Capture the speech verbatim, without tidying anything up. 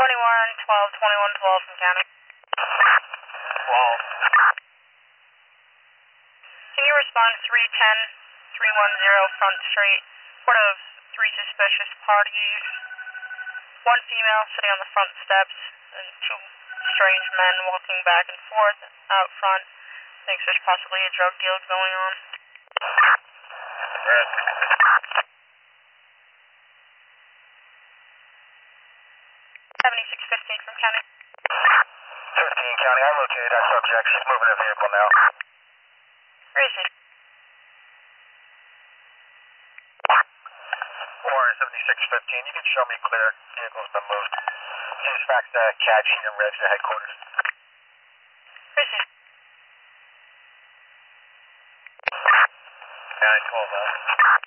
twenty-one twelve, twenty-one twelve from county. twelve. Can you respond three ten, three one zero Front Street? Report of three suspicious parties. One female sitting on the front steps and two strange men walking back and forth out front. Thinks there's possibly a drug deal going on. Red. seventy-six fifteen from county. fifteen county, I located that subject. She's moving her vehicle now. Where is she? Warren, seventy-six fifteen, you can show me clear. Vehicle's been moved. Please fax the C A D sheet and reg to headquarters. Where is she? nine twelve.